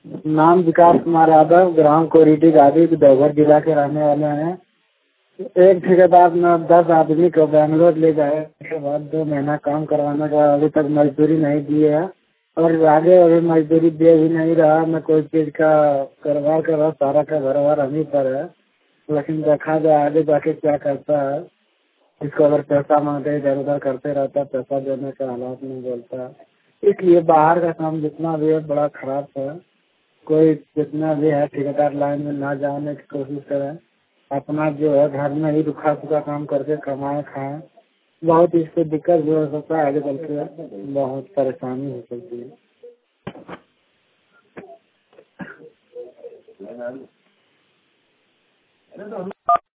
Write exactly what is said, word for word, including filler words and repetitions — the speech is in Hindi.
नाम विकास कुमार यादव, ग्राम कोरीटी गादी, देवघर जिला के रहने वाले हैं। एक ठेकेदार ने दस आदमी को बेंगलोर ले जाए के बाद दो महीना काम करवाने के बाद अभी तक मजदूरी नहीं दिए है और आगे अभी मजदूरी दे भी नहीं रहा। न कोई चीज का कारोबार कर रहा, सारा का घरबार हमी पर है। लेकिन देखा जाए आगे जाके क्या करता है। इसको अगर पैसा मांगते इधर उधर करते रहता है, पैसा देने का हालात नहीं बोलता। इसलिए बाहर का काम जितना भी है बड़ा खराब है। कोई जितना भी है ठेकेदार लाइन में ना जाने की कोशिश करें, अपना जो है घर में ही रुखा सूखा काम करके कमाए खाएं। बहुत इससे दिक्कत भी हो सकता है, आगे चल के बहुत परेशानी हो सकती है।